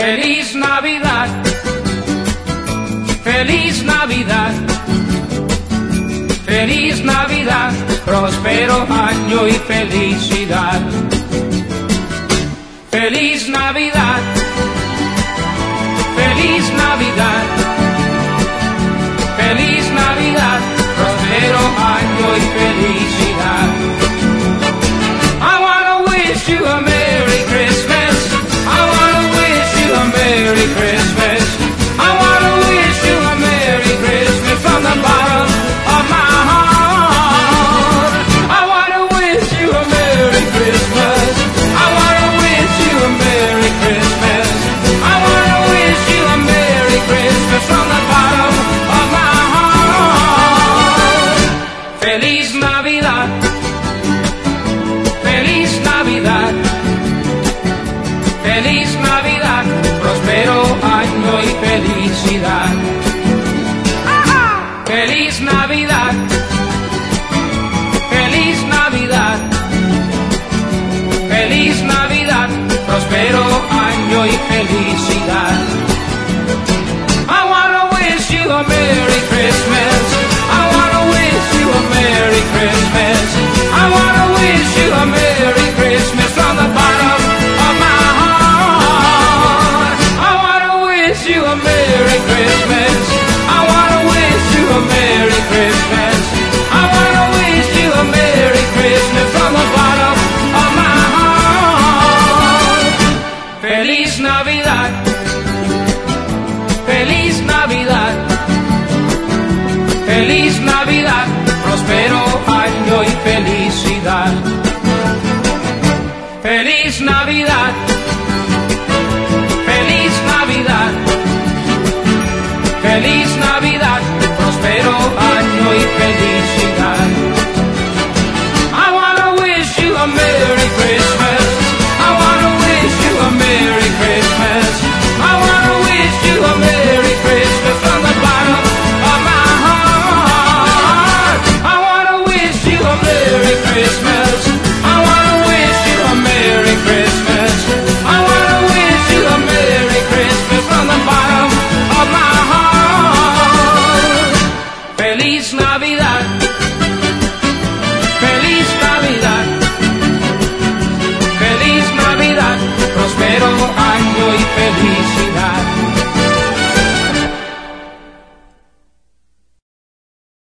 Feliz Navidad, feliz Navidad, feliz Navidad, próspero año y felicidad. Feliz Navidad, feliz Navidad, feliz Navidad, próspero año y felicidad. I wanna wish you a Merry Christmas. I wanna wish you a Merry Christmas. I wanna wish you a Merry Christmas from the bottom of my heart. I wanna wish you a Merry Christmas. I wanna wish you a Merry Christmas. I wanna wish you a Merry Christmas from the bottom of my heart. Feliz Navidad, feliz Navidad, feliz Navidad, próspero año y felicidad. Feliz Navidad, feliz Navidad, feliz Navidad, próspero año y felicidad. I wanna wish you a Merry Christmas. I wanna wish you a Merry Christmas. I wanna wish you a Merry Christmas from the bottom of my heart. I wanna wish you a Merry Christmas. I wanna wish you a Merry Christmas. I wanna wish you a Merry Christmas from the bottom